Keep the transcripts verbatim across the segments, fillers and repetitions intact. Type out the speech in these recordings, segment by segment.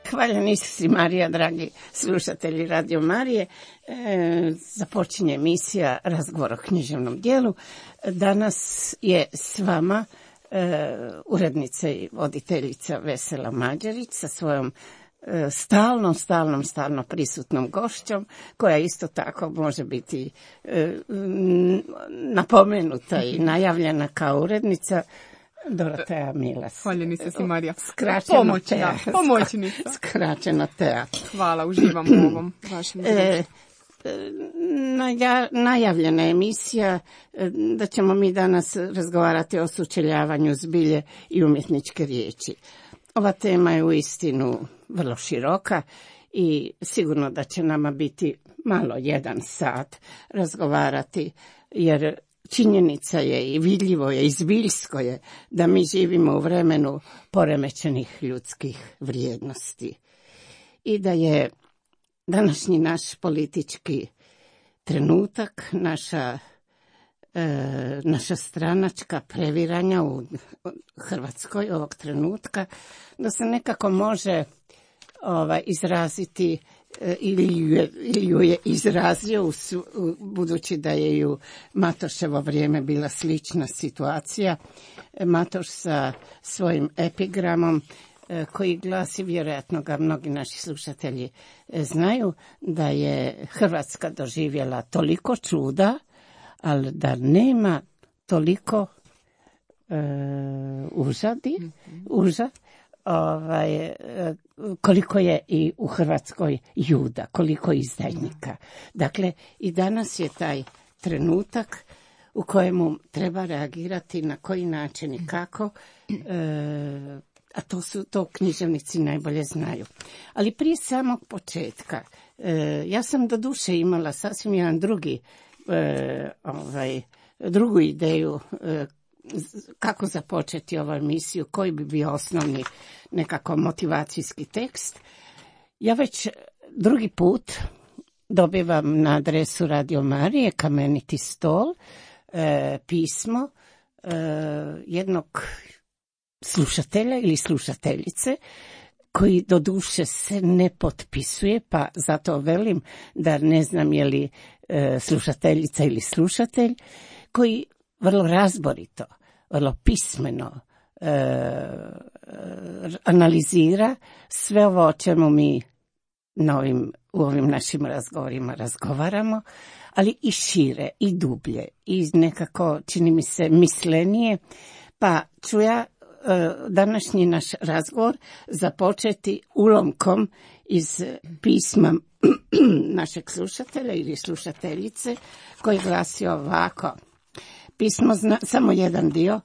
Hvaljeni Isus i Marija, dragi slušatelji Radio Marije. E, započinje emisija Razgovor o književnom dijelu. Danas je s vama e, urednica i voditeljica Vesela Mađerić sa svojom e, stalnom, stalnom, stalno prisutnom gošćom, koja isto tako može biti e, napomenuta i najavljena kao urednica, Dorotea Milas. Hvaljeni se si Marija. Skraćeno Pomoćna, Tea. pomoćnica. Skraćeno Tea. Hvala, uživam u ovom vašem e, naja, najavljena emisija e, da ćemo mi danas razgovarati o sučeljavanju zbilje i umjetničke riječi. Ova tema je uistinu vrlo široka i sigurno da će nama biti malo jedan sat razgovarati, jer činjenica je i vidljivo je i zbiljsko je da mi živimo u vremenu poremećenih ljudskih vrijednosti i da je današnji naš politički trenutak, naša, e, naša stranačka previranja u Hrvatskoj ovog trenutka, da se nekako može ovaj, izraziti ili ju je, ili ju je izrazio u, u, budući da je i u Matoševo vrijeme bila slična situacija. Matoš sa svojim epigramom koji glasi, vjerojatno ga mnogi naši slušatelji znaju, da je Hrvatska doživjela toliko čuda, ali da nema toliko e, užadi, mm-hmm. užad, Ovaj, koliko je i u Hrvatskoj juda, koliko izdajnika. Dakle, i danas je taj trenutak u kojemu treba reagirati na koji način i kako, e, a to su to književnici najbolje znaju. Ali prije samog početka, e, ja sam do duše imala sasvim jedan drugi, e, ovaj, drugu ideju e, kako započeti ovu emisiju, koji bi bio osnovni nekako motivacijski tekst. Ja već drugi put dobivam na adresu Radio Marije Kameniti stol e, pismo e, jednog slušatelja ili slušateljice koji do duše se ne potpisuje, pa zato velim da ne znam je li e, slušateljica ili slušatelj, koji vrlo razborito, vrlo pismeno e, analizira sve ovo o čemu mi na ovim, u ovim našim razgovorima razgovaramo, ali i šire, i dublje, i nekako, čini mi se, mislenije. Pa ću ja e, današnji naš razgovor započeti ulomkom iz pisma našeg slušatelja ili slušateljice, koji glasi ovako. Pismo zna, samo jedan dio.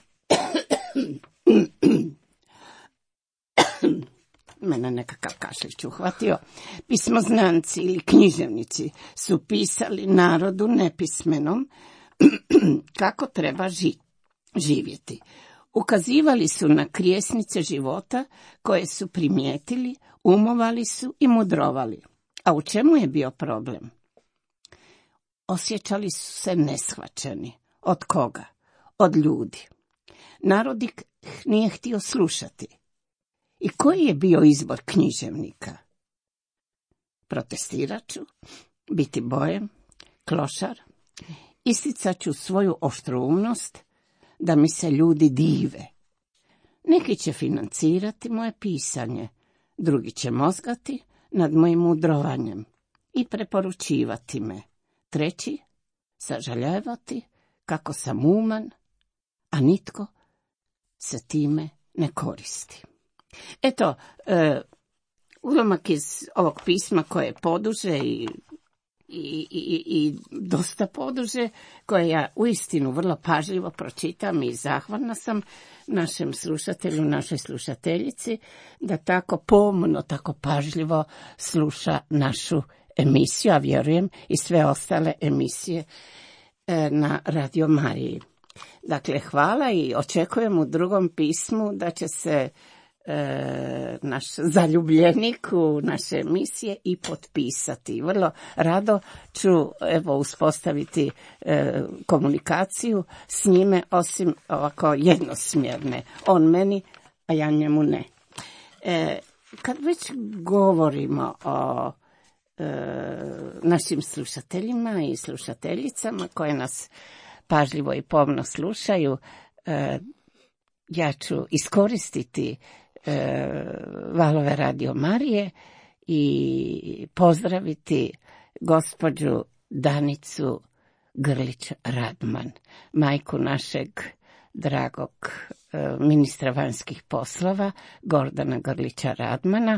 Mene nekakav kašlić uhvatio. Pismoznanci ili književnici su pisali narodu nepismenom kako treba ži, živjeti. Ukazivali su na krijesnice života koje su primijetili, umovali su i mudrovali. A u čemu je bio problem? Osjećali su se neshvaćeni. Od koga? Od ljudi. Narod ih nije htio slušati. I koji je bio izbor književnika? Protestirat ću, biti bojem, klošar, isticat ću svoju oštroumnost, da mi se ljudi dive. Neki će financirati moje pisanje, drugi će mozgati nad mojim mudrovanjem i preporučivati me. Treći, sažaljevati kako sam uman, a nitko se time ne koristi. Eto, e, ulomak iz ovog pisma koje je poduže i, i, i, i dosta poduže, koje ja uistinu vrlo pažljivo pročitam i zahvalna sam našem slušatelju, našoj slušateljici, da tako pomno, tako pažljivo sluša našu emisiju, a vjerujem i sve ostale emisije e, na Radio Mariji. Dakle, hvala i očekujem u drugom pismu da će se e, naš zaljubljenik u naše emisije i potpisati. Vrlo rado ću evo uspostaviti e, komunikaciju s njime, osim ovako jednosmjerne. On meni, a ja njemu ne. E, kad već govorimo o e, našim slušateljima i slušateljicama koje nas pažljivo i pomno slušaju, e, ja ću iskoristiti e, valove Radio Marije i pozdraviti gospođu Danicu Grlić Radman, majku našeg dragog e, ministra vanjskih poslova Gordana Grlića Radmana,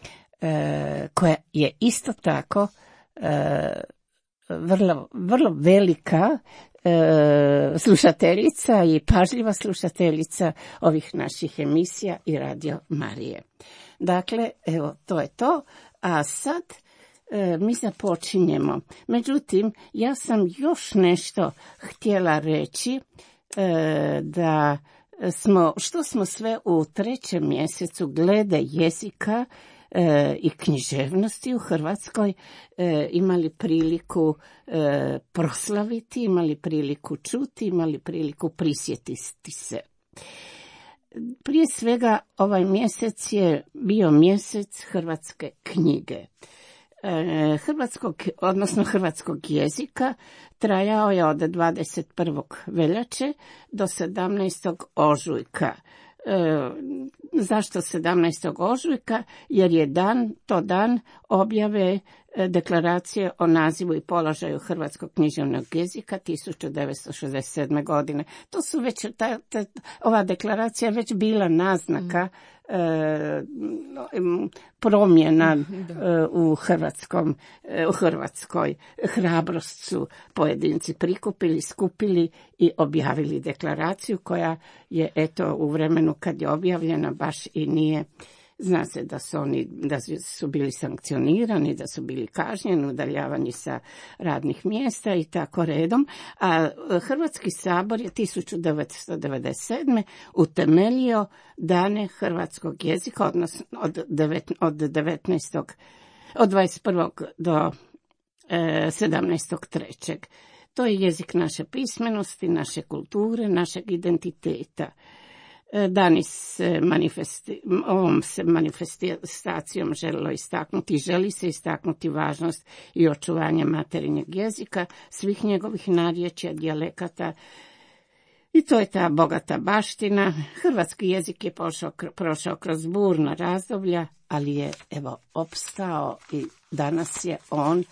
e, koja je isto tako e, vrlo, vrlo velika e, slušateljica i pažljiva slušateljica ovih naših emisija i Radio Marije. Dakle, evo, to je to, a sad e, mi započinjemo. Međutim, ja sam još nešto htjela reći, e, da smo, što smo sve u trećem mjesecu glede jezika e, i književnosti u Hrvatskoj e, imali priliku e, proslaviti, imali priliku čuti, imali priliku prisjetiti se. Prije svega, ovaj mjesec je bio mjesec hrvatske knjige. E, hrvatskog, odnosno hrvatskog jezika, trajao je od dvadeset prvog veljače do sedamnaestog ožujka. E, zašto sedamnaestog ožujka? Jer je dan, to dan objave deklaracije o nazivu i položaju hrvatskog književnog jezika tisuću devetsto šezdeset sedme. godine. To su već, ta, ta, ova deklaracija je već bila naznaka mm. e, promjena e, u hrvatskom, e, u Hrvatskoj. Hrabrost su pojedinci prikupili, skupili i objavili deklaraciju koja je, eto, u vremenu kad je objavljena baš i nije. Zna se da su oni, da su bili sankcionirani, da su bili kažnjeni, udaljavani sa radnih mjesta i tako redom. A Hrvatski sabor je tisuću devetsto devedeset sedme. utemeljio dane hrvatskog jezika, odnosno od, devet, od devetnaestog od dvadeset prvog do e, sedamnaestog trećeg. To je jezik naše pismenosti, naše kulture, našeg identiteta. Dani se manifesti, ovom se manifestacijom želilo istaknuti, želi se istaknuti važnost i očuvanje materinjeg jezika, svih njegovih narječja, dijalekata, i to je ta bogata baština. Hrvatski jezik je pošao, prošao kroz burna razdoblja, ali je, evo, opstao i danas je on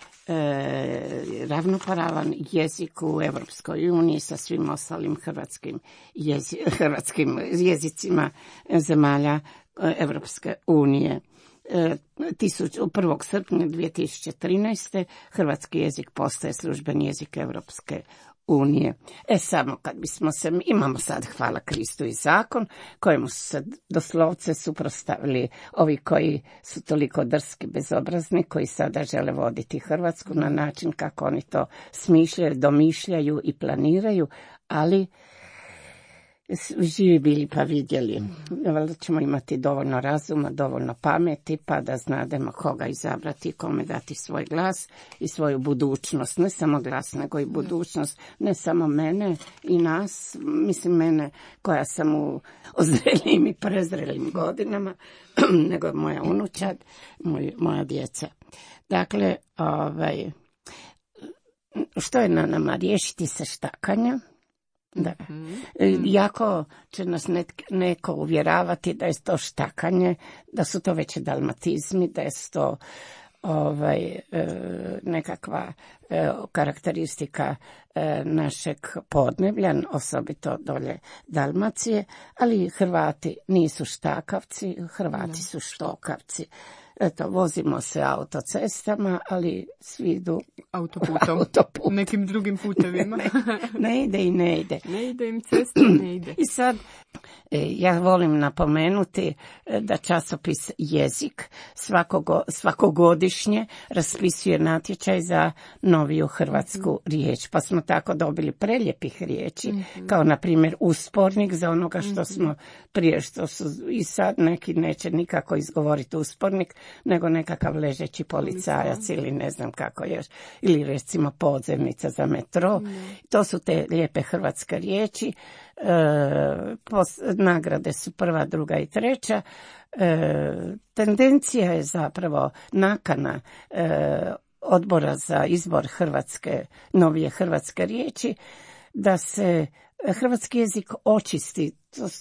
E, ravnopravan jezik u Europskoj uniji sa svim ostalim hrvatskim, jezi, hrvatskim jezicima zemalja Europske unije. E, prvog srpnja dvije tisuće trinaeste. hrvatski jezik postaje službeni jezik Europske unije. E samo kad bismo se, imamo sad, hvala Kristu, i zakon kojemu su se doslovce suprotstavili ovi koji su toliko drski, bezobrazni, koji sada žele voditi Hrvatsku na način kako oni to smišljaju, domišljaju i planiraju, ali živi bili pa vidjeli. Valjda ćemo imati dovoljno razuma, dovoljno pameti, pa da znademo koga izabrati, kome dati svoj glas i svoju budućnost. Ne samo glas, nego i budućnost. Ne samo mene i nas, mislim mene koja sam u ozrelim i prezrelim godinama, nego moja unučad, moj, moja djeca. Dakle, ovaj, što je na nama? Riješiti se štakanja. Da. Mm-hmm. Jako će nas neko uvjeravati da je to štakanje, da su to već dalmatizmi, da je to ovaj, nekakva karakteristika našeg podneblja, osobito dolje Dalmacije, ali Hrvati nisu štakavci, Hrvati mm. su štokavci. Eto, vozimo se autocestama, ali svi idu autoputom, autoput. Nekim drugim putevima. ne, ne ide i ne ide. Ne ide im cesta, ne ide. I sad, ja volim napomenuti da časopis Jezik svakogo, svakogodišnje raspisuje natječaj za noviju hrvatsku mm-hmm. riječ. Pa smo tako dobili preljepih riječi, mm-hmm. kao na primjer uspornik za onoga što mm-hmm. smo prije, što su i sad neki neće nikako izgovoriti uspornik, nego nekakav ležeći policajac ili ne znam kako još, ili recimo podzemnica za metro. Mm. To su te lijepe hrvatske riječi. E, pos, nagrade su prva, druga i treća. E, tendencija je zapravo nakana e, odbora za izbor hrvatske, novije hrvatske riječi, da se hrvatski jezik očisti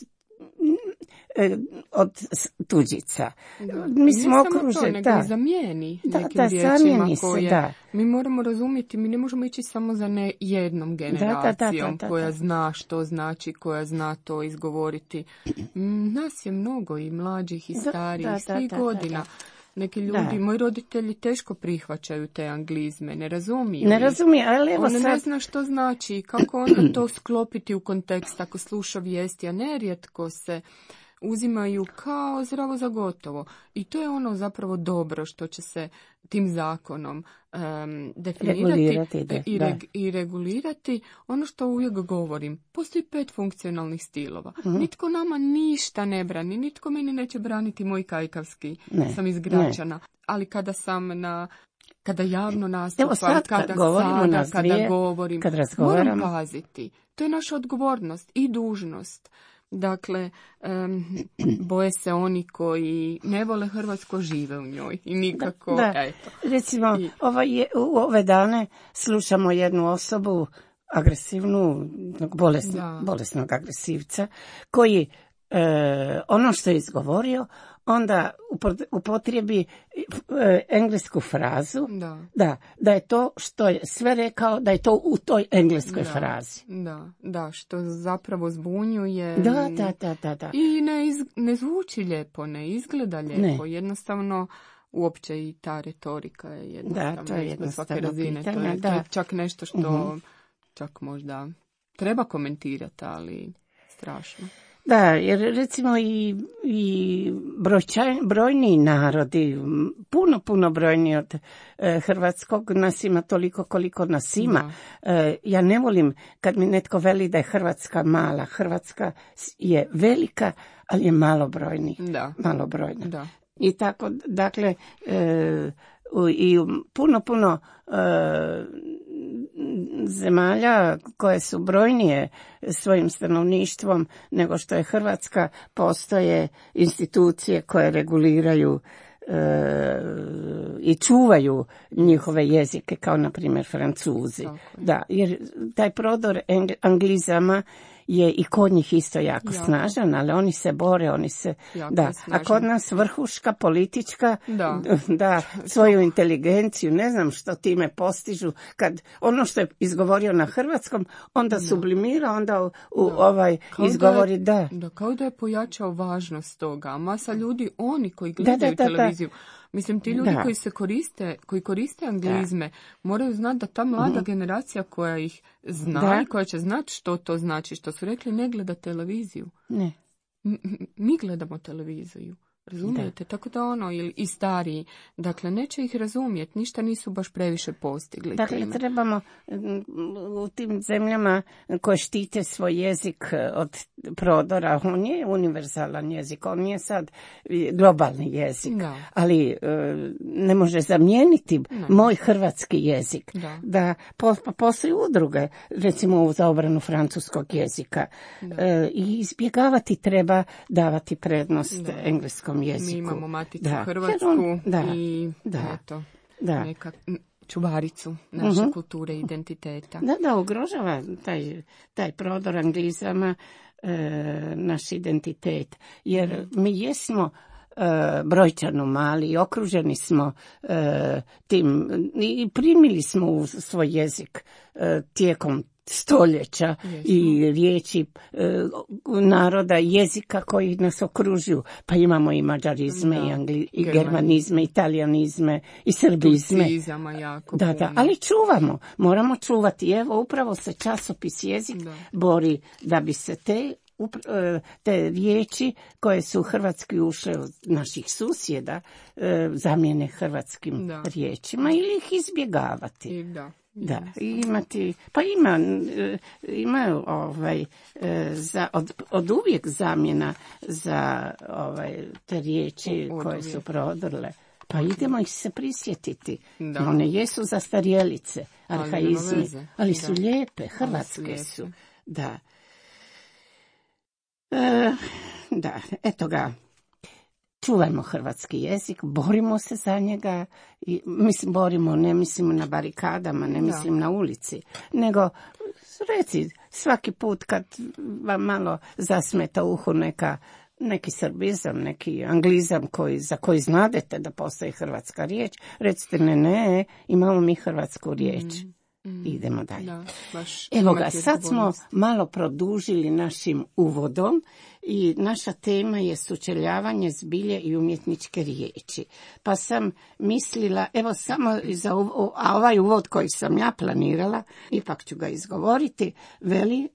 od tuđica. Da. Mi smo ne okruženi, samo to, nego da. i zamijeni Da, nekim da, riječima se, koje da. mi moramo razumjeti, mi ne možemo ići samo za ne jednom generacijom da, da, da, da, da. koja zna što znači, koja zna to izgovoriti. Nas je mnogo i mlađih i starijih, da, da, svih da, da, godina. da. Neki ljudi, da. moji roditelji teško prihvaćaju te anglizme, ne razumiju. Ne razumije, ali evo On sad... ne zna što znači, kako onda to sklopiti u kontekst ako sluša vijesti, a nerijetko se uzimaju kao zdravo za gotovo. I to je ono zapravo dobro što će se tim zakonom um, definirati da, i, da. reg, i regulirati. Ono što uvijek govorim, postoji pet funkcionalnih stilova. Mm-hmm. Nitko nama ništa ne brani, nitko meni neće braniti moj kajkavski, ne, sam iz Gračana. Ne. Ali kada sam na... Kada javno nastupam, sad, kada kad govorimo sada, kada dvije, govorim, kad moram paziti. To je naša odgovornost i dužnost. Dakle, um, boje se oni koji ne vole Hrvatsko, žive u njoj i nikako, da, da. eto. Recimo, I, ovo je, u ove dane slušamo jednu osobu, agresivnu, bolesno, bolesnog agresivca, koji e, ono što je izgovorio, onda upotrijebi e, englesku frazu, da. Da, da je to što je sve rekao, da je to u toj engleskoj da, frazi. Da, da, što zapravo zbunjuje. Da, da, da, da, da. I ne, iz, ne zvuči lijepo, ne izgleda lijepo, ne. Jednostavno uopće i ta retorika je jednostavno, da, to je jednostavno razine. pitanje, to, je, da. to je čak nešto što uh-huh. čak možda treba komentirati, ali strašno. Da, jer recimo i, i brojčaj, brojni narodi, puno, puno brojni od e, hrvatskog, nas ima toliko koliko nas ima. E, ja ne volim kad mi netko veli da je Hrvatska mala. Hrvatska je velika, ali je malobrojni. Da. Malobrojna. Da. I tako, dakle, e, u, i puno, puno e, zemalja koje su brojnije svojim stanovništvom nego što je Hrvatska, postoje institucije koje reguliraju e, i čuvaju njihove jezike, kao na primjer Francuzi. Da, jer taj prodor anglizama je i kod njih isto jako, jako snažan, ali oni se bore, oni se... Da. A kod nas vrhuška politička da. da svoju inteligenciju, ne znam što time postižu, kad ono što je izgovorio na hrvatskom, onda da. sublimira, onda u, u ovaj kao izgovori da, je, da. Da, kao da je pojačao važnost toga. Masa ljudi, oni koji gledaju da, da, da, televiziju, da. Mislim, ti ljudi da. koji se koriste, koji koriste anglizme, da. moraju znati da ta mlada mm. generacija koja ih zna da. i koja će znati što to znači, što su rekli, ne gleda televiziju. Ne. M- mi gledamo televiziju. Razumijete? Da. Tako da ono, ili i stariji, dakle, neće ih razumjeti, ništa nisu baš previše postigli. Dakle, time. Trebamo u tim zemljama koje štite svoj jezik od prodora, on je univerzalan jezik, on nije sad globalni jezik, da. ali ne može zamijeniti ne. moj hrvatski jezik. Da, da po, postoji udruge, recimo za obranu francuskog jezika, e, i izbjegavati treba davati prednost da. engleskom jeziku. Mi imamo maticu da. Hrvatsku on, da. i da. eto, da. neka čuvaricu naše uh-huh. kulture i identiteta. Da, da, ugrožava taj, taj prodor anglizama e, naš identitet. Jer uh-huh. mi jesmo e, brojčano mali i okruženi smo e, tim i primili smo u svoj jezik e, tijekom stoljeća Jesmo. i riječi e, naroda, jezika koji nas okružuju. Pa imamo i mađarizme, da. i, angli, i germanizme, italijanizme, i srbizme. Turcizama jako da, da, ali čuvamo, moramo čuvati. Evo, upravo se časopis jezik da. bori da bi se te te riječi koje su hrvatski ušle od naših susjeda zamijene hrvatskim da. riječima ili ih izbjegavati. I da. Da, imati, pa ima, ima ovaj, za, od, od uvijek zamjena za ovaj, te riječi od koje uvijek. su prodrle. Pa idemo ih se prisjetiti. Da. One jesu zastarjelice, arhaizmi, ali, ali su da. lijepe, hrvatske su. Lijepe. su. Da. E, da, eto ga. Čuvajmo hrvatski jezik, borimo se za njega, i, mislim, borimo, ne mislim na barikadama, ne mislim da. na ulici, nego reci svaki put kad vam malo zasmeta uhu neka, neki srbizam, neki anglizam koji, za koji znadete da postoji hrvatska riječ, recite ne, ne, imamo mi hrvatsku riječ. Mm. Mm, Idemo dalje. Da, Evo ga, sad smo malo produžili našim uvodom i naša tema je sučeljavanje zbilje i umjetničke riječi. Pa sam mislila, evo samo za uvo, a ovaj uvod koji sam ja planirala, ipak ću ga izgovoriti, veli,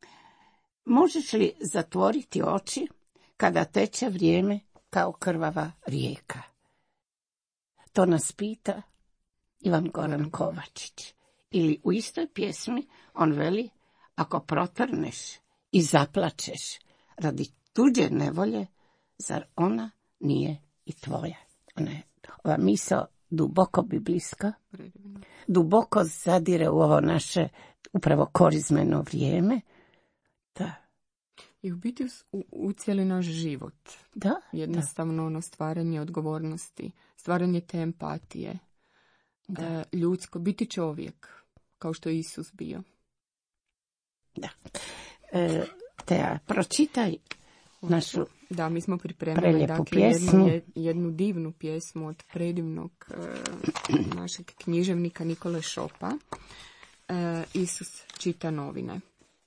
možeš li zatvoriti oči kada teče vrijeme kao krvava rijeka? To nas pita Ivan Goran Kovačić. Ili u istoj pjesmi on veli, ako protrneš i zaplačeš radi tuđe nevolje, zar ona nije i tvoja? Ona je, ova misao duboko biblijska, duboko zadire u ovo naše upravo korizmeno vrijeme. Da. I u biti u, u cijeli naš život. Da. Jednostavno ono stvaranje odgovornosti, stvaranje te empatije. Da. Ljudsko, biti čovjek, kao što je Isus bio. Da. E, Tea, pročitaj našu Da, mi smo pripremili dakle, jednu, jednu divnu pjesmu od predivnog e, našeg književnika Nikole Šopa. E, Isus čita novine.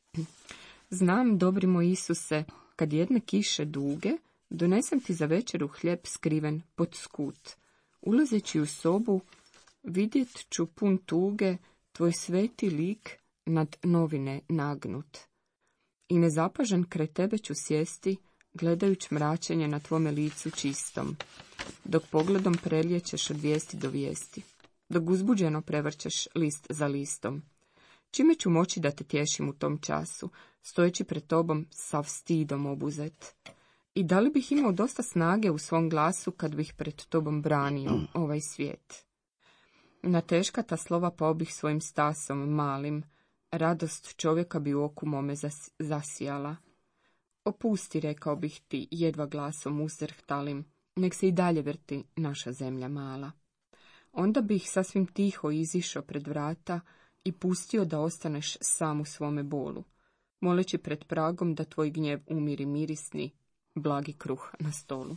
Znam, dobri moj Isuse, kad jedne kiše duge, donesem ti za večeru hljeb skriven pod skut. Ulazeći u sobu, vidjet ću pun tuge tvoj sveti lik nad novine nagnut. I nezapažen kraj tebe ću sjesti, gledajuć mračenje na tvome licu čistom, dok pogledom prelijećeš od vijesti do vijesti, dok uzbuđeno prevrćeš list za listom. Čime ću moći da te tješim u tom času, stojeći pred tobom sav stidom obuzet? I da li bih imao dosta snage u svom glasu kad bih pred tobom branio ovaj svijet? Na teška ta slova pao bih svojim stasom malim, radost čovjeka bi u oku mome zas, zasijala. Opusti, rekao bih ti, jedva glasom uzrhtalim, nek se i dalje vrti naša zemlja mala. Onda bih sasvim tiho izišao pred vrata i pustio da ostaneš sam u svome bolu, moleći pred pragom da tvoj gnjev umiri mirisni, blagi kruh na stolu.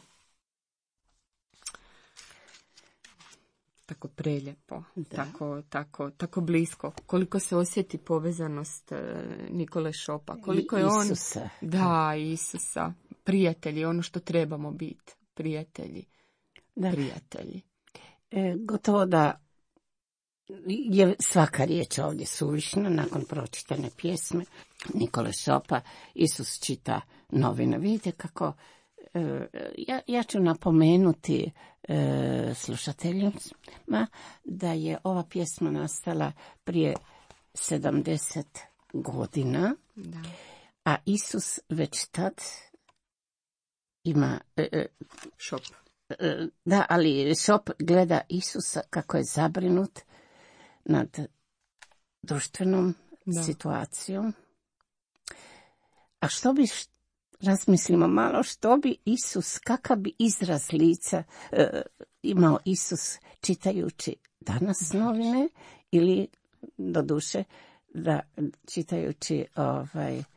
Tako preljepo, tako, tako, tako blisko. Koliko se osjeti povezanost Nikole Šopa, koliko je on... Isusa. Da, Isusa. Prijatelji, ono što trebamo biti. Prijatelji. Da. Prijatelji. E, gotovo da je svaka riječ ovdje suvišna nakon pročitane pjesme Nikole Šopa. Isus čita novine. Vidite kako... Ja, ja ću napomenuti e, slušateljima da je ova pjesma nastala prije sedamdeset godina, da. A Isus već tad ima... E, Šop. E, da, ali Šop gleda Isusa kako je zabrinut nad društvenom da. situacijom. A što bi... Razmislimo malo što bi Isus, kakav bi izraz lica e, imao Isus čitajući danas novine ili doduše da čitajući ovaj e,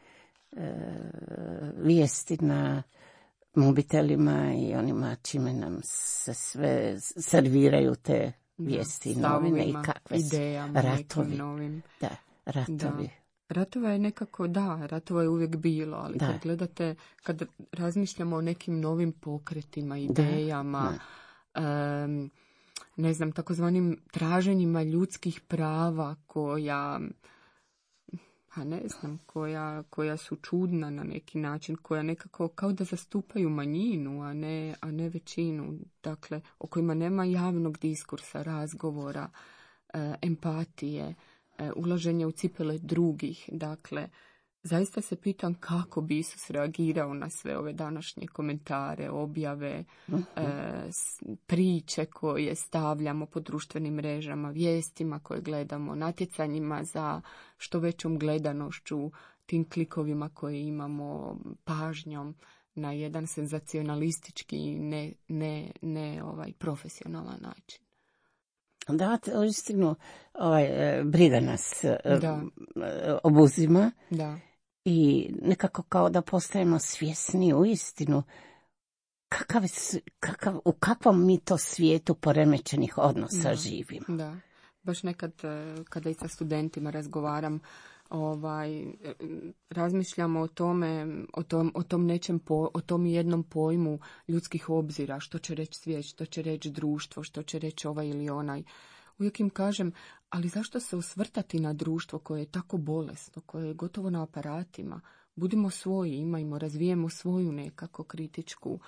vijesti na mobitelima i onima čime nam se sve serviraju te vijesti i novine i kakve idejama, ratovi. Novim. Da, ratovi. Da. Ratova je nekako, da, ratova je uvijek bilo, ali da. Kad gledate, kad razmišljamo o nekim novim pokretima, idejama, um, ne znam, takozvanim traženjima ljudskih prava koja, pa ne znam, koja, koja su čudna na neki način, koja nekako kao da zastupaju manjinu, a ne, a ne većinu, dakle, o kojima nema javnog diskursa, razgovora, uh, empatije, ulaženje u cipele drugih, dakle, zaista se pitam kako bi Isus reagirao na sve ove današnje komentare, objave, uh-huh. e, priče koje stavljamo po društvenim mrežama, vijestima koje gledamo, natjecanjima za što većom gledanošću, tim klikovima koje imamo, pažnjom na jedan senzacionalistički, ne, ne, ne ovaj profesionalan način. Da, uistinu ovaj, briga nas da. obuzima. Da. I nekako kao da postajemo svjesni u istinu kakav, kakav, u kakvom mi to svijetu poremećenih odnosa da, živimo. Da, baš nekad kada i sa studentima razgovaram, ovaj, razmišljamo o tome, o tom, o tom nečem, po, o tom jednom pojmu ljudskih obzira, što će reći svijet, što će reći društvo, što će reći ovaj ili onaj. Uvijek im kažem, ali zašto se osvrtati na društvo koje je tako bolesno, koje je gotovo na aparatima? Budimo svoji, imajmo, razvijemo svoju nekako kritičku,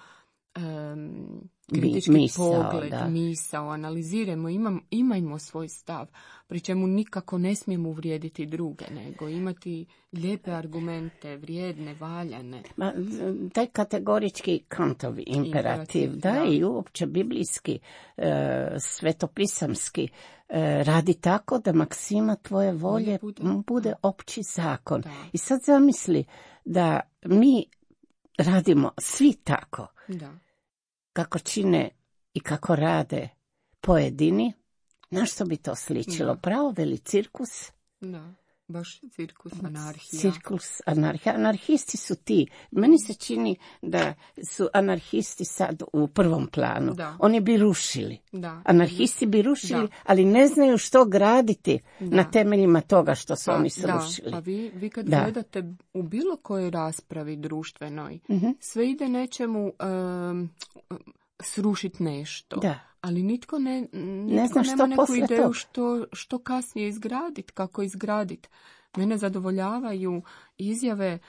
um, kritički misao, pogled, da. misao, analizirajmo, imam, imajmo svoj stav, pri čemu nikako ne smijemo uvrijediti druge, nego imati lijepe argumente, vrijedne, valjane. Ma, taj kategorički Kantov imperativ, imperativ da, da, i uopće biblijski, e, svetopisamski, e, radi tako da maksima tvoje volje bude, bude opći zakon. Da. I sad zamisli da mi radimo svi tako. Da. Kako čine i kako rade pojedini, na što bi to sličilo? Da. Pravo veli cirkus? Da, baš cirkus, anarhija. Cirkus, anarhija. Anarhisti su ti. Meni se čini da su anarhisti sad u prvom planu. Da. Oni bi rušili. Da. Anarhisti bi rušili, da. ali ne znaju što graditi da. na temeljima toga što su pa, oni srušili. Da. Pa vi, vi kad da. gledate u bilo kojoj raspravi društvenoj, uh-huh. sve ide nečemu um, srušiti nešto. Da. Ali nitko, ne, nitko ne zna nema neku ideju što, što kasnije izgraditi, kako izgraditi. Mene zadovoljavaju izjave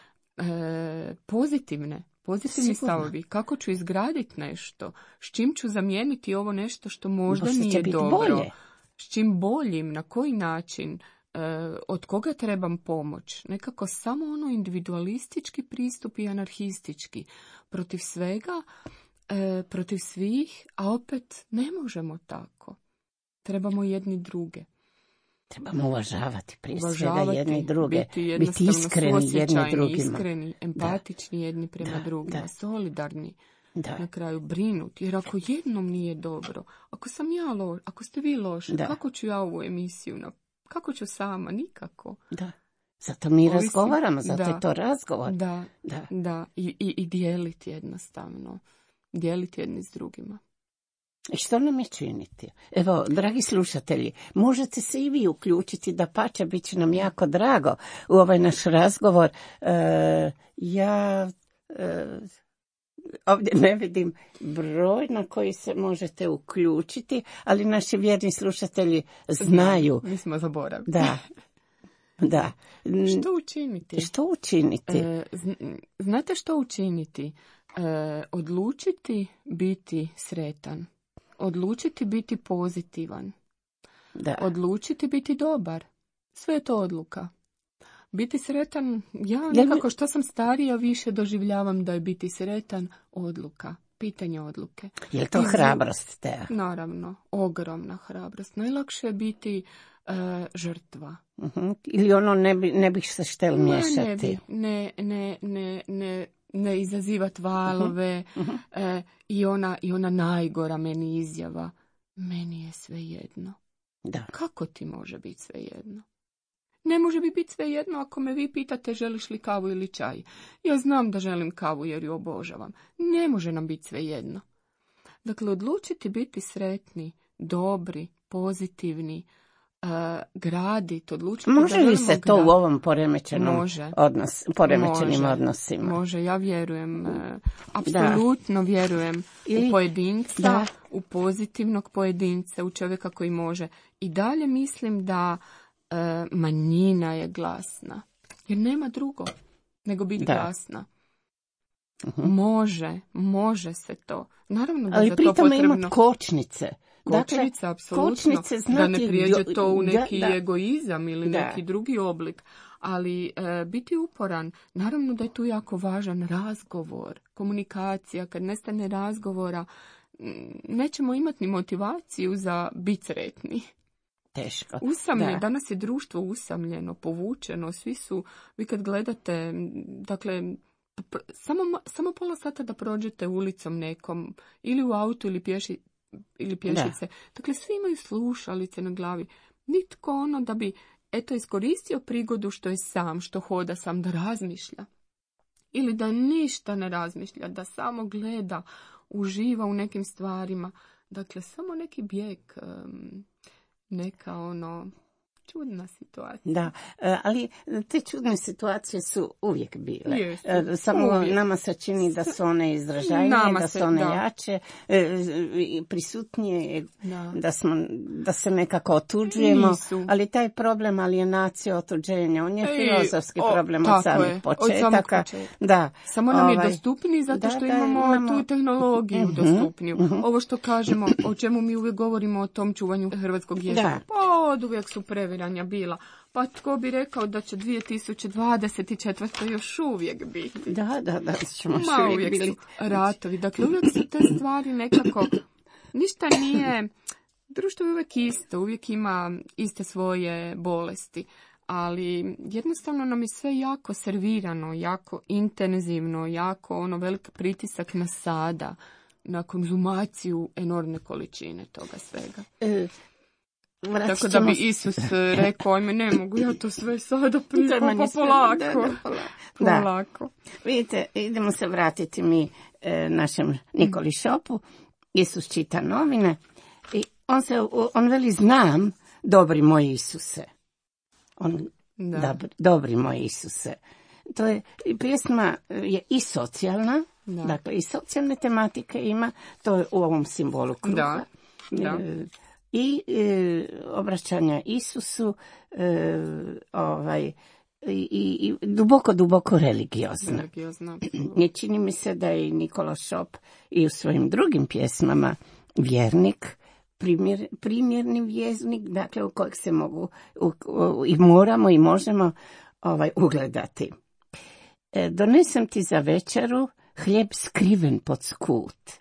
e, pozitivne, pozitivni Sigurno. stavovi. Kako ću izgraditi nešto? S čim ću zamijeniti ovo nešto što možda Bože nije dobro? Bolje. S čim boljim? Na koji način? E, od koga trebam pomoć? Nekako samo ono individualistički pristup i anarhistički. Protiv svega, E, protiv svih, a opet ne možemo tako. Trebamo jedni druge. Trebamo uvažavati prije svega jedni druge. Biti, biti iskreni jedni drugima. Iskreni, empatični da. jedni prema da, drugima. Da. Solidarni. Da. Na kraju brinuti. Jer ako jednom nije dobro, ako sam ja loš, ako ste vi loši, da. kako ću ja ovu emisiju, na, kako ću sama? Nikako. Da. Zato mi Ovisi, razgovaramo, zato da, je to razgovor. Da, da. da. I, i, i dijeliti jednostavno. Dijeliti jedni s drugima. I što nam je činiti? Evo, dragi slušatelji, možete se i vi uključiti, da pače, bit će nam jako drago u ovaj naš razgovor. E, ja e, ovdje ne vidim broj na koji se možete uključiti, ali naši vjerni slušatelji znaju. Mi smo zaboravili. Da. Da. Što učiniti? Što učiniti? E, znate što učiniti? E, odlučiti biti sretan, odlučiti biti pozitivan, da. odlučiti biti dobar, sve je to odluka. Biti sretan, ja nekako što sam starija više doživljavam da je biti sretan odluka, pitanje odluke. Je li to Iz... hrabrost te? Naravno, ogromna hrabrost. Najlakše je biti e, žrtva. Uh-huh. Ili ono ne, bi, ne bih se štel miješati. Ne, ne, ne, ne, ne, ne. ne izazivati valove uh-huh. Uh-huh. E, i, ona, i ona najgora meni izjava, meni je sve jedno. Da. Kako ti može biti sve jedno? Ne može mi biti sve jedno ako me vi pitate želiš li kavu ili čaj. Ja znam da želim kavu jer ju obožavam. Ne može nam biti sve jedno. Dakle, odlučiti biti sretni, dobri, pozitivni, Uh, graditi, odlučiti. Može li se to gra... u ovom poremećenom može. Odnos, poremećenim može. odnosima? Može, ja vjerujem, uh, apsolutno da. vjerujem Ili... u pojedinca, da. u pozitivnog pojedinca, u čovjeka koji može. I dalje mislim da uh, manjina je glasna, jer nema drugo nego biti da. glasna. Uh-huh. Može, može se to. Naravno da Ali za pri to tome potrebno... imati kočnice. Kočnica, dakle, apsolutno, kočnice, znati, da ne prijeđe to u neki da, da. egoizam ili da. neki drugi oblik, ali e, biti uporan, naravno da je tu jako važan razgovor, komunikacija. Kad nestane razgovora, nećemo imati ni motivaciju za biti sretni. Teško. Usamlje, da. Danas je društvo usamljeno, povučeno, svi su, vi kad gledate, dakle, samo, samo pola sata da prođete ulicom nekom, ili u autu, ili, pješi, ili pješice. Da. Dakle, svi imaju slušalice na glavi. Nitko ono da bi, eto, iskoristio prigodu što je sam, što hoda sam, da razmišlja. Ili da ništa ne razmišlja, da samo gleda, uživa u nekim stvarima. Dakle, samo neki bijeg, um, neka ono... čudna situacija. Da, ali te čudne situacije su uvijek bile. Jesu, Samo uvijek. Nama se čini da su one izražajnije, nama da se, su one da. jače, prisutnije, da. Da, smo, da se nekako otuđujemo. Nisu. Ali taj problem alienacije, otuđenja, on je Ej, filozofski o, problem od samih je, početaka. Od samog da, Samo nam ovaj, je dostupniji zato da, što da, imamo, imamo tu tehnologiju uh-huh, dostupniju. Uh-huh. Ovo što kažemo, o čemu mi uvijek govorimo o tom čuvanju hrvatskog jezika. Da. Pa od uvijek su previranja bila. Pa tko bi rekao da će dvije tisuće dvadeset četvrte još uvijek biti? Da, da, da, ćemo Ma, uvijek, uvijek bili. su ratovi. Dakle, uvijek su te stvari nekako, ništa nije, društvo je uvijek isto, uvijek ima iste svoje bolesti, ali jednostavno nam je sve jako servirano, jako intenzivno, jako ono velik pritisak na sada, na konzumaciju enormne količine toga svega. E, Tako da bi Isus rekao, ajme, ne mogu ja to sve sada pričati, pa polako. Da, da, polako. Da. Vidite, idemo se vratiti mi e, našem Nikoli Šopu. Isus čita novine i on, se, on veli, znam, dobri moj Isuse. On, da. Dobri, dobri moj Isuse. To je, pjesma je i socijalna, da. Dakle, i socijalne tematike ima, to je u ovom simbolu kruha. Da, da. E, I e, obraćanja Isusu, e, ovaj, i, i duboko, duboko religiozno. Religiozno. I čini mi se da je Nikola Šop i u svojim drugim pjesmama vjernik, primjer, primjerni vjernik, dakle u kojeg se mogu u, u, i moramo i možemo ovaj, ugledati. E, donesem ti za večeru hljeb skriven pod skut.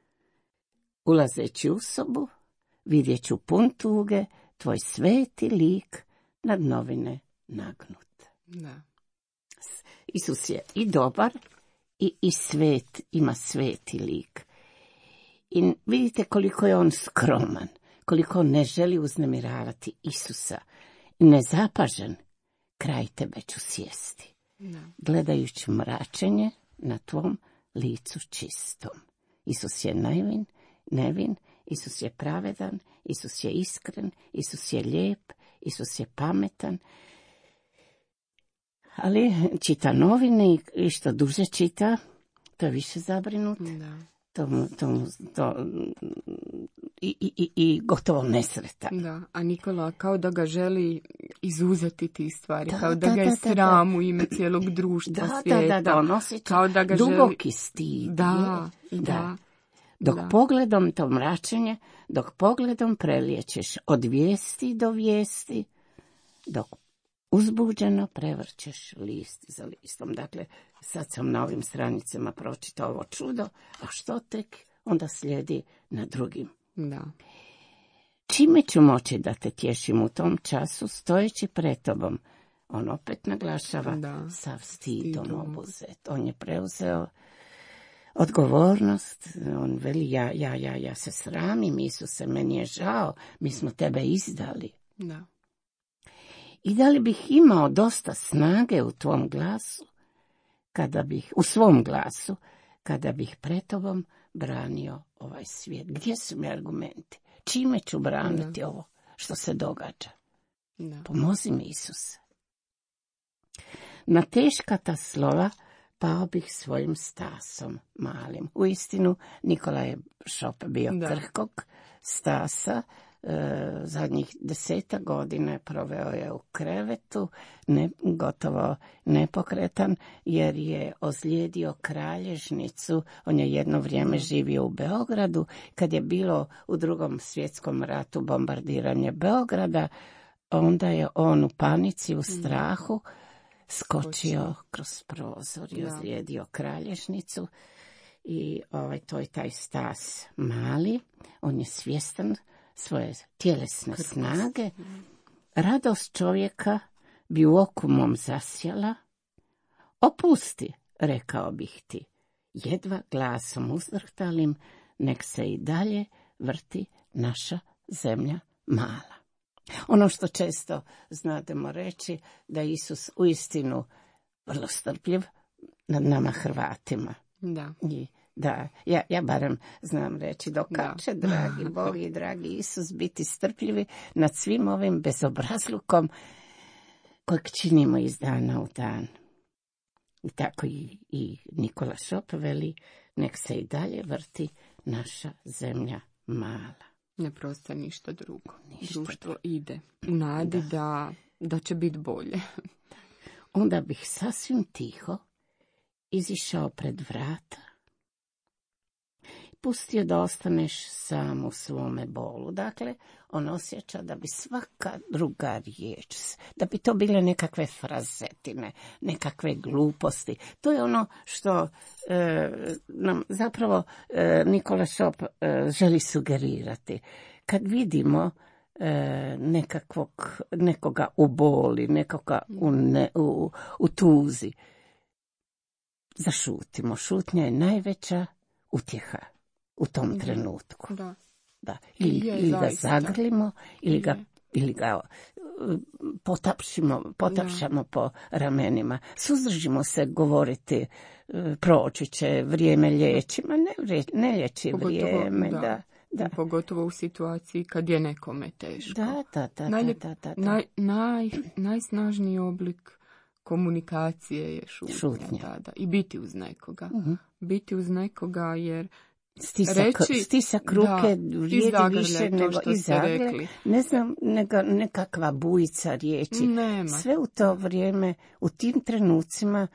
Ulazeći u sobu, vidjet ću pun tuge, tvoj sveti lik nad novine nagnut. Da. Isus je i dobar i, i svet, ima sveti lik. I vidite koliko je on skroman, koliko on ne želi uznemiravati Isusa. Nezapažen, kraj tebe ću sjesti, da. Gledajući mračenje na tvom licu čistom. Isus je nevin, nevin, Isus je pravedan, Isus je iskren, Isus je lijep, Isus je pametan. Ali čita novine i što duže čita, to je više zabrinut. Da. To, to, to, i, i, i gotovo nesretan. Da, a Nikola kao da ga želi izuzeti ti stvari, da, kao da, da ga je da, sram u ime cijelog društva, da, svijeta. Da, da, da, on osjeća kao da ga duboki želi... stid. Da, je, da. da. Dok da. pogledom to mračenje, dok pogledom prelijećeš od vijesti do vijesti, dok uzbuđeno prevrćeš list za listom. Dakle, sad sam na ovim stranicama pročitao ovo čudo, a što tek onda slijedi na drugim. Da. Čime ću moći da te tješim u tom času, stojeći pred tobom? On opet naglašava, da. Sav stidom obuzet. On je preuzeo odgovornost, on veli, ja, ja, ja, ja se sramim, Isuse, meni je žao, mi smo tebe izdali. Da. I da li bih imao dosta snage u tvom glasu, kada bih, u svom glasu, kada bih pred tobom branio ovaj svijet? Gdje su mi argumenti? Čime ću braniti da. Ovo što se događa? Da. Pomozi mi, Isuse. Na teška ta slova pao bih svojim stasom malim. Uistinu, Nikola je Šop bio da. Krhkog stasa, e, zadnjih deseta godina proveo je u krevetu, ne, gotovo nepokretan, jer je ozlijedio kralježnicu. On je jedno vrijeme živio u Beogradu. Kad je bilo u Drugom svjetskom ratu bombardiranje Beograda, onda je on u panici, u strahu, skočio kroz prozor i ozlijedio kralježnicu. I ovaj, to je taj Stas mali, on je svjestan svoje tjelesne Krvast. snage. Radost čovjeka bi u oku mom zasjala. Opusti, rekao bih ti, jedva glasom uzdrhtalim, nek se i dalje vrti naša zemlja mala. Ono što često znademo reći, da je Isus uistinu vrlo strpljiv nad nama Hrvatima. Da. I da, ja, ja barem znam reći dok će, dragi Bog i dragi Isus, biti strpljivi nad svim ovim bezobrazlukom kojeg činimo iz dana u dan. I tako i, i Nikola Šop veli, nek se i dalje vrti naša zemlja mala. Ne prostaje ništa drugo. Ništa Društvo drugo. ide u nadi da. Da, da će biti bolje. Onda bih sasvim tiho izišao pred vrata, pustio da ostaneš sam u svome bolu. Dakle, on osjeća da bi svaka druga riječ, da bi to bile nekakve frazetine, nekakve gluposti. To je ono što e, nam zapravo e, Nikola Šop e, želi sugerirati. Kad vidimo e, nekakvog, nekoga u boli, nekoga u, ne, u, u tuzi, zašutimo. Šutnja je najveća utjeha u tom trenutku. Da. Da. Ili, je, ili ga zagrlimo, ili ga, ili ga potapšimo, potapšamo da. po ramenima. Suzdržimo se govoriti, proći će, vrijeme liječi, ma ne, ne liječi Pogotovo, vrijeme. Da. Da, da. Pogotovo u situaciji kad je nekome teško. Da, da, da. Najljep, da, da, da. Naj, naj, najsnažniji oblik komunikacije je šutnja. šutnja. Da, da. I biti uz nekoga. Uh-huh. Biti uz nekoga jer Stisak, reći, stisak ruke da, vrijedi više nego izagrle. Ne znam, neka, nekakva bujica riječi. Nema. Sve u to vrijeme, u tim trenucima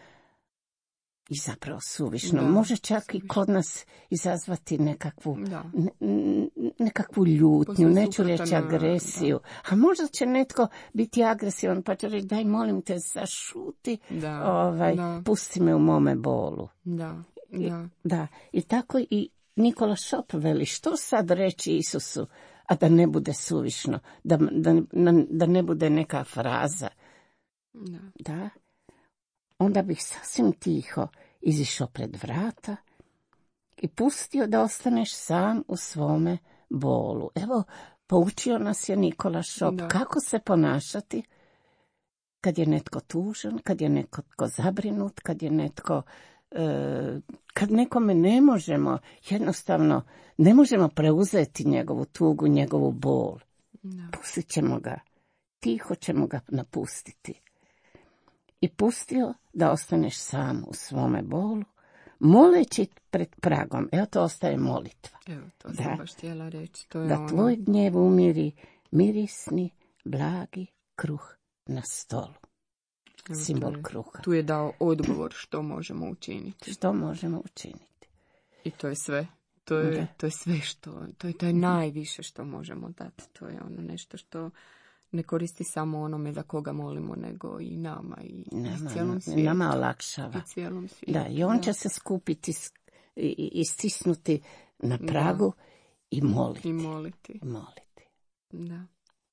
i zapravo suvišno. Da, Može čak suvišno. i kod nas izazvati nekakvu, ne, nekakvu ljutnju, neću reći agresiju. Da. A možda će netko biti agresivan pa će reći daj molim te zašuti, da, ovaj, da. pusti me u mome bolu. Da, da. I, da. I tako i Nikola Šop veli, što sad reći Isusu, a da ne bude suvišno, da, da, da ne bude neka fraza. Da. Da. Onda bih sasvim tiho izišao pred vrata i pustio da ostaneš sam u svome bolu. Evo, poučio nas je Nikola Šop da. kako se ponašati kad je netko tužan, kad je netko zabrinut, kad je netko kad nekome ne možemo, jednostavno ne možemo preuzeti njegovu tugu, njegovu bol. No. Pustit ćemo ga, tiho ćemo ga napustiti. I pustio da ostaneš sam u svome bolu, moleći pred pragom. Evo to ostaje molitva. Evo, to da, sam baš htjela reći. To je da ono... tvoj gnjev umiri, mirisni, blagi kruh na stolu. Simbol je, kruha. Tu je dao odgovor što možemo učiniti. Što možemo učiniti. I to je sve. To je, to je sve što, to je, to je najviše što možemo dati. To je ono nešto što ne koristi samo onome za koga molimo, nego i nama i, nama, i cijelom svijetu. Nama olakšava. I cijelom svijetu. Da, i on da. će se skupiti i, i stisnuti na pragu da. i moliti. I moliti. moliti. Da.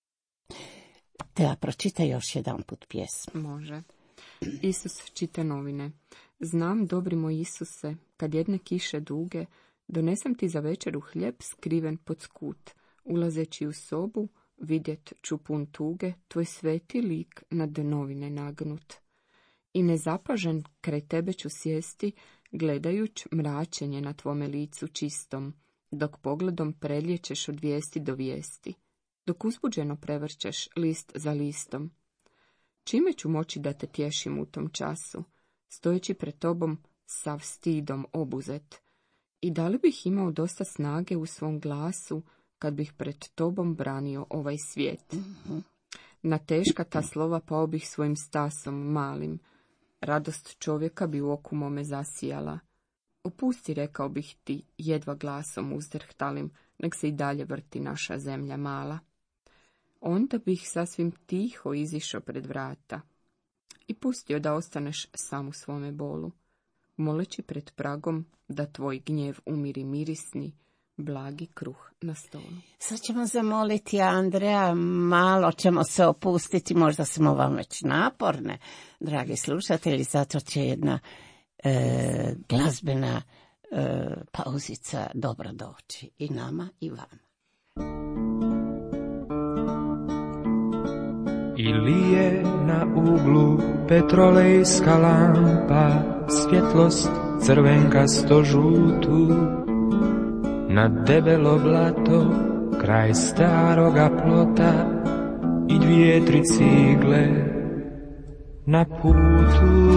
Te, pročitaj još jedan put pjesmu. Može. Isus čita novine. Znam, dobri moj Isuse, kad jedne kiše duge, donesem ti za večeru hljeb skriven pod skut. Ulazeći u sobu, vidjet ću pun tuge, tvoj sveti lik nad novine nagnut. I nezapažen kraj tebe ću sjesti, gledajuć mračenje na tvome licu čistom, dok pogledom preljećeš od vijesti do vijesti. Dok uzbuđeno prevrćeš list za listom. Čime ću moći da te tješim u tom času, stojeći pred tobom sav stidom obuzet? I da li bih imao dosta snage u svom glasu, kad bih pred tobom branio ovaj svijet? Mm-hmm. Na teška ta slova pao bih svojim stasom malim. Radost čovjeka bi u oku mome zasijala. Opusti, rekao bih ti, jedva glasom uzdrhtalim, nek se i dalje vrti naša zemlja mala. Onda bih sasvim tiho izišao pred vrata i pustio da ostaneš sam u svome bolu, moleći pred pragom da tvoj gnjev umiri mirisni, blagi kruh na stolu. Sad ćemo zamoliti Andreja, malo ćemo se opustiti, možda smo vam već naporne, dragi slušatelji, zato će jedna e, glazbena e, pauzica dobro doći i nama i vama. Ili je na uglu petrolejska lampa, svjetlost crvenkasto žutu, na debelo blato kraj staroga plota i dvije, tri cigle na putu.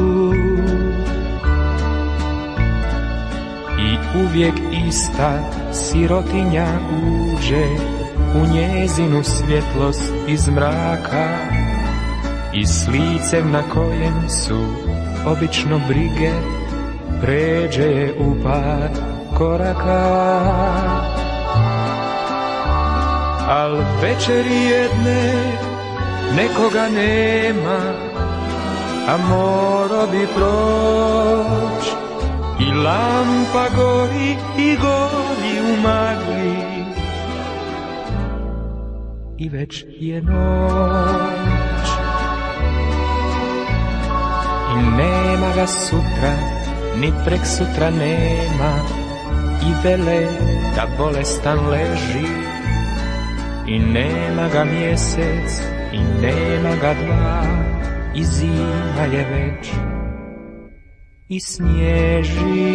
I uvijek ista sirotinja uđe u njezinu svjetlost iz mraka i s licem na kojem su obično brige pređe je u par koraka. Al večer jedne nekoga nema, a moro bi proć i lampa gori i gori u magli i već je noć i nema ga sutra, ni prek sutra nema, i vele da bolestan leži, i nema ga mjesec, i nema ga dva, i zima je već, i snježi.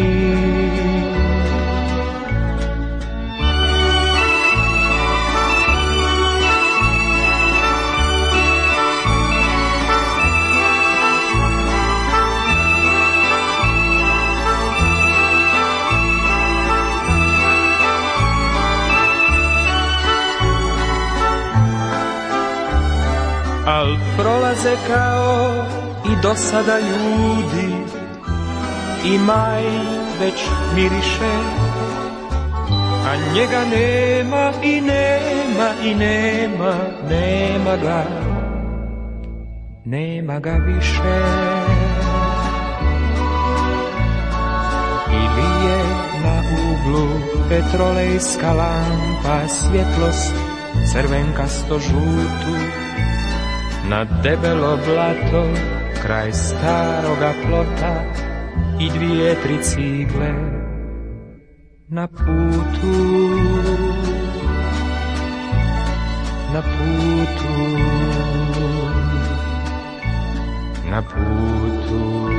Al prolaze kao i do sada ljudi, i maj već miriše, a njega nema i nema i nema, nema ga, nema ga više. Ili je na uglu petrolejska lampa, svjetlost crvenkasto žutu, na debelo blato kraj staroga plota i dvije, tri cigle na putu, na putu, na putu.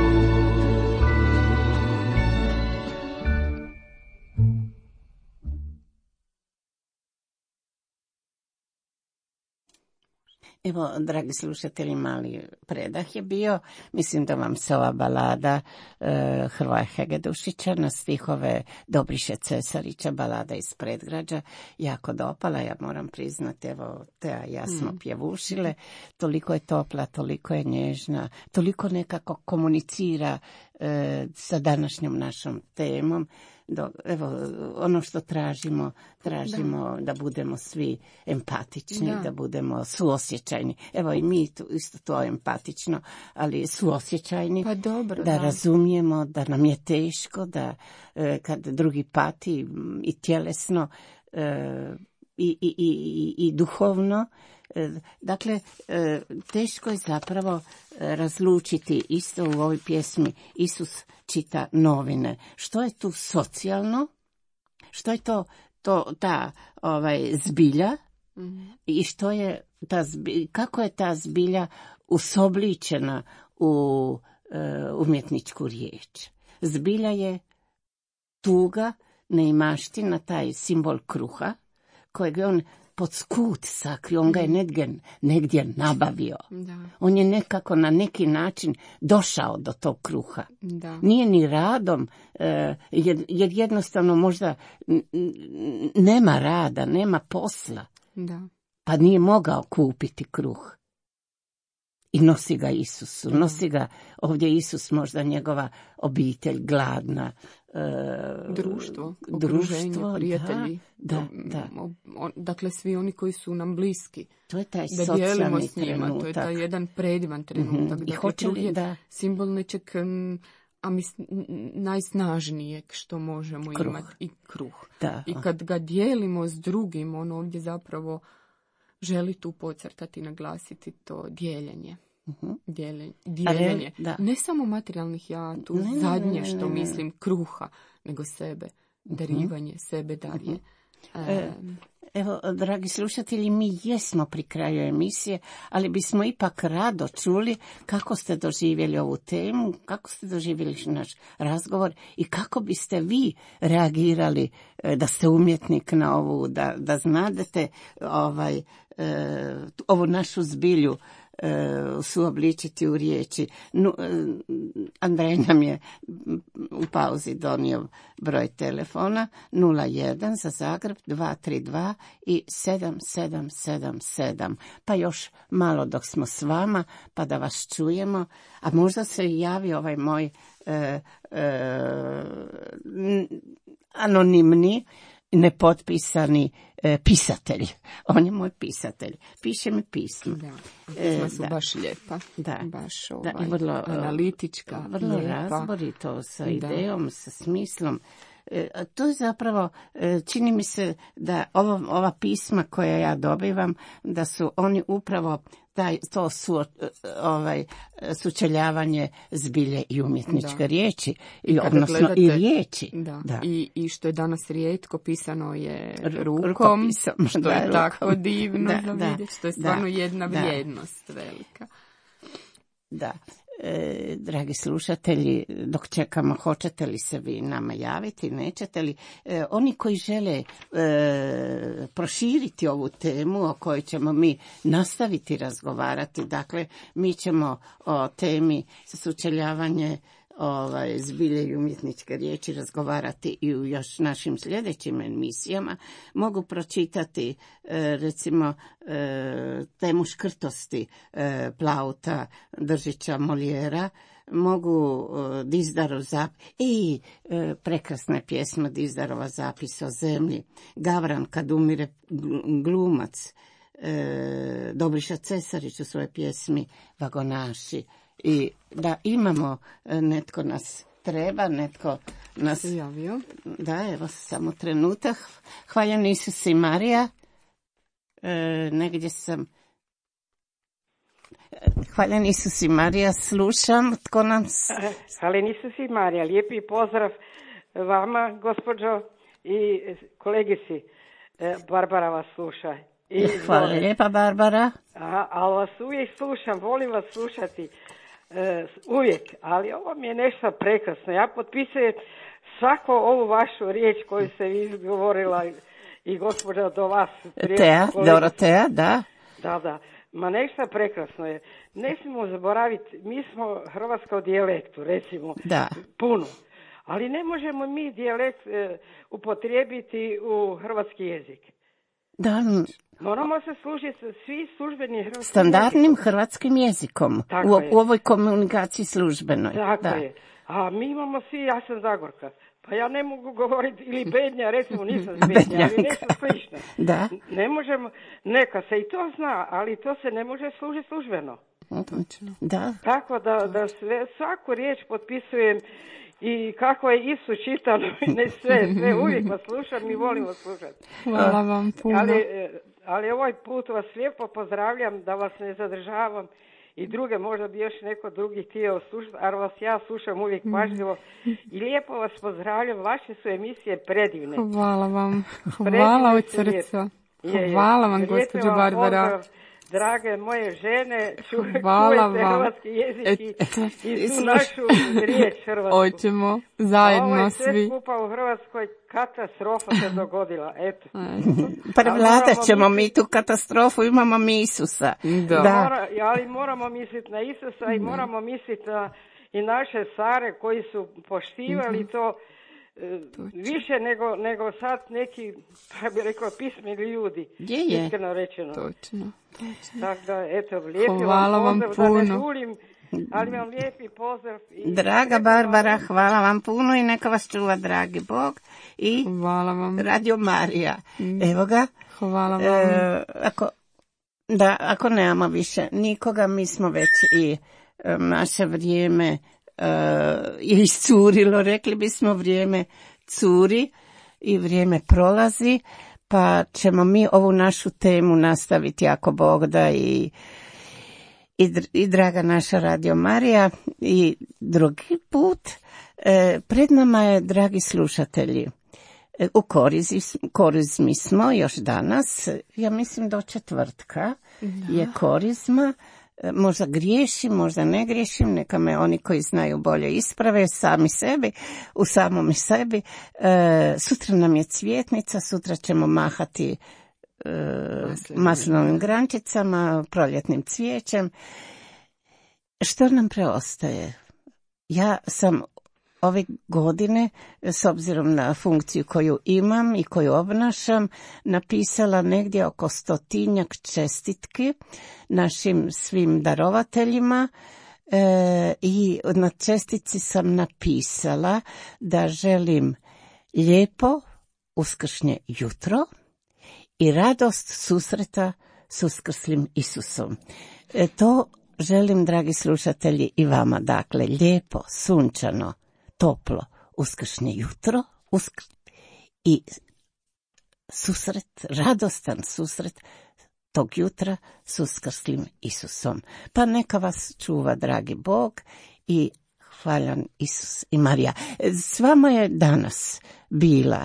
Evo, dragi slušatelji, mali predah je bio. Mislim da vam se ova balada e, Hrvoja Hegedušića na stihove Dobriše Cesarića, balada iz predgrađa, jako dopala. Ja moram priznati, evo, Teja i ja smo mm. pjevušile. Toliko je topla, toliko je nježna, toliko nekako komunicira e, sa današnjom našom temom. Do, evo, ono što tražimo, tražimo da, da budemo svi empatični, da. da budemo suosjećajni. Evo i mi tu, isto to empatično, ali suosjećajni, pa dobro, da, da razumijemo da nam je teško, da e, kad drugi pati i tjelesno e, i, i, i, i duhovno. Dakle, teško je zapravo razlučiti, isto u ovoj pjesmi Isus čita novine. Što je tu socijalno? Što je to, to ta ovaj, zbilja? Mm-hmm. I što je ta zbilja, kako je ta zbilja usobličena u uh, umjetničku riječ? Zbilja je tuga, neimaština, taj simbol kruha, kojeg je on pod skut sakrio, on ga je negdje, negdje nabavio. Da. On je nekako na neki način došao do tog kruha. Da. Nije ni radom, jer, jer jednostavno možda nema rada, nema posla. Da. Pa nije mogao kupiti kruh. I nosi ga Isusu, nosi ga ovdje Isus, možda njegova obitelj gladna, uh, društvo, okruženje, prijatelji. Da, da, da. Dakle, svi oni koji su nam bliski. To je taj da dijelimo s njima. trenutak. To je taj jedan predivan trenutak. Mm-hmm. Dakle, kruh je da. simbol nečeg a mis, najsnažnijeg što možemo kruh. imati i kruh. Da. I kad ga dijelimo s drugim, on ovdje zapravo želi tu podcrtati, naglasiti to dijeljenje. Uh-huh. Dijeljenje. dijeljenje. Ne samo materijalnih, ja tu ne, zadnje što ne, ne, ne. mislim, kruha, nego sebe. Darivanje, uh-huh. sebe darje. Uh-huh. E, evo, dragi slušatelji, mi jesmo pri kraju emisije, ali bismo ipak rado čuli kako ste doživjeli ovu temu, kako ste doživjeli naš razgovor i kako biste vi reagirali da ste umjetnik na ovu, da, da znadete ovaj, e, ovu našu zbilju suobličiti u riječi. Nu, Andrej nam je u pauzi donio broj telefona nula jedan za Zagreb dva tri dva i sedam sedam sedam sedam. Pa još malo dok smo s vama, pa da vas čujemo. A možda se i javi ovaj moj e, e, anonimni nepotpisani e, pisatelj. On je moj pisatelj. Piše mi pismo. Da, pisma su e, baš lijepa. Da. Baš ovaj, da, vrlo, analitička. Vrlo lijepa. Razborito, sa da. idejom, sa smislom. E, to je zapravo, e, čini mi se da ovo, ova pisma koja ja dobivam, da su oni upravo taj, to su ovaj, sučeljavanje zbilje i umjetničke da. riječi, i, odnosno gledate, i riječi. Da. Da. I, I što je danas rijetko, pisano je rukom, rukopisom, što da, je rukom. tako divno da, za vidjeti, što je stvarno da, jedna vrijednost da. velika. Da. E, dragi slušatelji, dok čekamo, hoćete li se vi nama javiti, nećete li? E, oni koji žele e, proširiti ovu temu o kojoj ćemo mi nastaviti razgovarati, dakle, mi ćemo o temi sučeljavanje ovaj, zbilje i umjetničke riječi razgovarati i u još našim sljedećim emisijama, mogu pročitati e, recimo e, temu škrtosti e, Plauta, Držića, Molijera, mogu e, Dizdarov zapis i e, prekrasna pjesma Dizdarova zapis o zemlji, Gavran kad umire glumac, e, Dobriša Cesarić u svojoj pjesmi Vagonaši. I da imamo, netko nas treba, netko nas javio. Da, evo samo trenutak. Hvaljen Isus i Marija. E, negdje sam. Hvaljen Isus i Marija, slušam. Tko nam... Hvaljen Isus i Marija, lijepi pozdrav vama, gospođo, i kolegici. Barbara vas sluša. I hvala lijepa, Barbara. Aha, ali vas uvijek slušam, volim vas slušati. Uh, uvijek, ali ovo mi je nešto prekrasno. Ja potpisujem svako ovu vašu riječ koju ste vi izgovorila i, i gospođa do vas. Teja, Doroteja, da. Da, da. Ma nešto prekrasno je. Ne smijemo zaboraviti, mi smo hrvatska u dijalektu, recimo, da. puno. Ali ne možemo mi dijalekt uh, upotrijebiti u hrvatski jezik. Da. Moramo se služiti svi službeni hrvatskim standardnim jezikom. hrvatskim jezikom u, u ovoj komunikaciji službenoj. Tako da. je. A mi imamo svi, ja sam Zagorka, pa ja ne mogu govoriti, ili Bednja, recimo nisam Bednja, ali nešto slično. Da. Ne možemo, neka se i to zna, ali to se ne može služiti službeno. Točno. Da. Tako da, da sve, svaku riječ potpisujem. I kako je Isus čitano, ne sve, sve uvijek vas slušam i volim vas slušati. Hvala vam puno. Ali, ali ovaj put vas lijepo pozdravljam, da vas ne zadržavam i druge, možda bi još neko drugi htio slušati, ali vas ja slušam uvijek pažljivo i lijepo vas pozdravljam, vaše su emisije predivne. Hvala vam, hvala od srca. Hvala vam, gospođo Barbara. Drage moje žene, čujete hrvatski jezik i, i tu našu riječ hrvatsku. Hoćemo zajedno svi. Ovo je sve skupa u Hrvatskoj, katastrofa se dogodila, eto. Prevladat ćemo mi tu katastrofu, imamo mi Isusa. Da. da. Mora, ali moramo misliti na Isusa da. i moramo misliti na i naše stare koji su poštivali mm-hmm. to Točno. više nego, nego sad neki, pa bi rekao, pismeni ljudi. Je, je. Iskreno rečeno. Točno. Točno. Tako da, eto, lijepi Hvala vam pozdrav, da ne duljim Ali vam lijepi pozdrav. I Draga Barbara, hvala vam puno i neka vas čuva dragi Bog i hvala vam. Radio Marija. Evo ga. Hvala vam. E, ako, da, ako nemamo više nikoga, mi smo već i e, naše vrijeme e, je iscurilo, rekli bismo vrijeme curi i vrijeme prolazi, pa ćemo mi ovu našu temu nastaviti ako Bog da i I, i draga naša Radio Marija i drugi put. E, pred nama je, dragi slušatelji, e, u korizmi, korizmi smo još danas, ja mislim do četvrtka da. Je korizma, e, možda griješim, možda ne griješim, neka me oni koji znaju bolje isprave, sami sebi, u samom sebi. E, sutra nam je cvjetnica, sutra ćemo mahati maslinovim grančicama, proljetnim cvijećem. Što nam preostaje? Ja sam ove godine, s obzirom na funkciju koju imam i koju obnašam, napisala negdje oko stotinjak čestitki našim svim darovateljima e, i na čestitci sam napisala da želim lijepo uskršnje jutro i radost susreta s uskrslim Isusom. E, to želim, dragi slušatelji, i vama. Dakle, lijepo, sunčano, toplo, uskršnje jutro uskr... i susret, radostan susret tog jutra s uskrslim Isusom. Pa neka vas čuva, dragi Bog, i hvaljan Isus i Marija. S vama je danas bila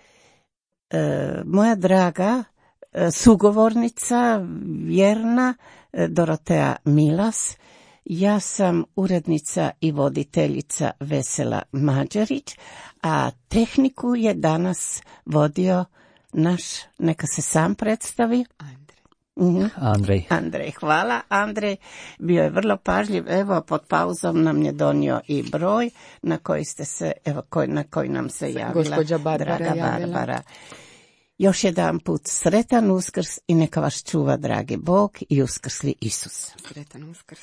E, moja draga e, sugovornica, vjerna e, Dorotea Milas. Ja sam urednica i voditeljica Vesela Mađarić, a tehniku je danas vodio naš, neka se sam predstavi. Andrej. Andrej. Andrej, hvala. Andrej bio je vrlo pažljiv. Evo, pod pauzom nam je donio i broj na koji ste se, evo, koj, na koji nam se javila gospođa Barbara draga javila. Barbara. Još jedan put sretan Uskrs i neka vas čuva, dragi Bog i uskrsli Isus. Sretan Uskrs.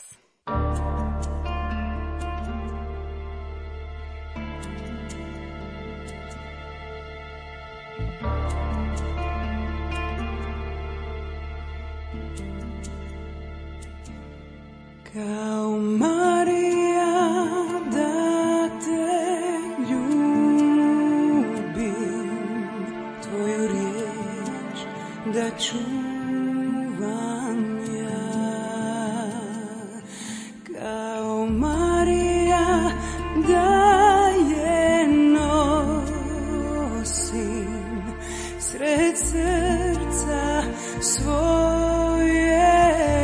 Kao Marija da te ljubim, tvoju riječ da čuvam ja. Kao Marija da je nosim sred srca svojega.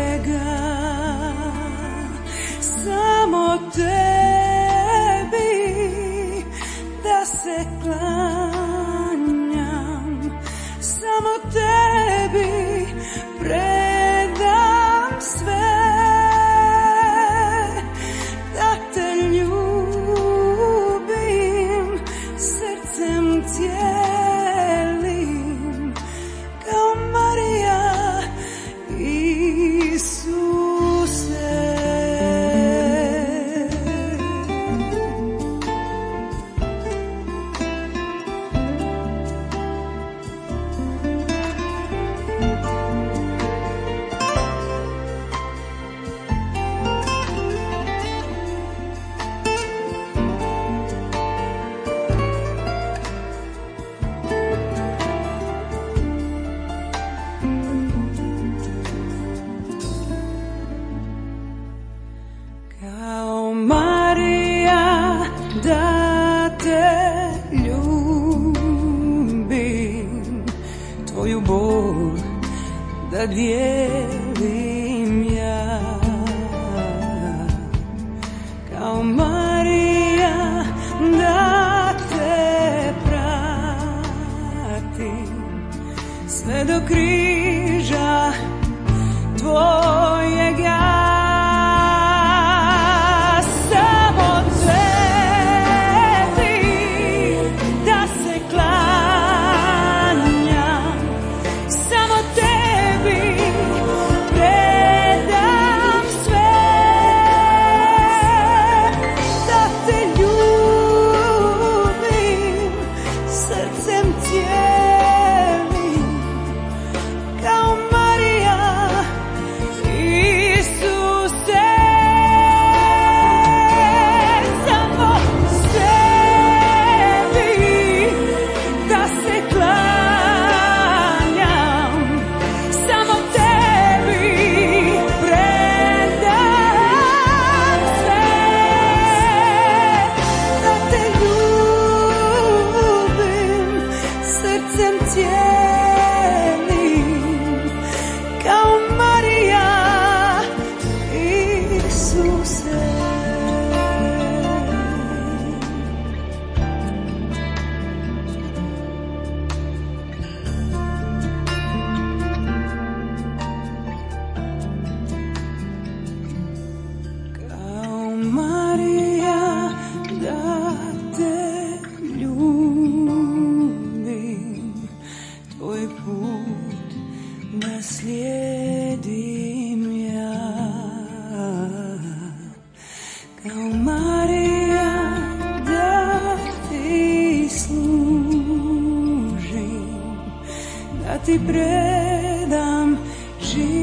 Samo tebi da se klanjam, samo tebi predam sve, da te ljubim srcem cijelim, kao Marija Isuse. Kao Marija da te ljubim, tvoju bol da dijelim ja. Kao Marija da te pratim sve do križa tvojega. Sve cijelim kao Marija, Isuse. Kao Marija da te ljubim, tvoj put da slijedim ja. Kao Marija da ti služim, da ti predam život.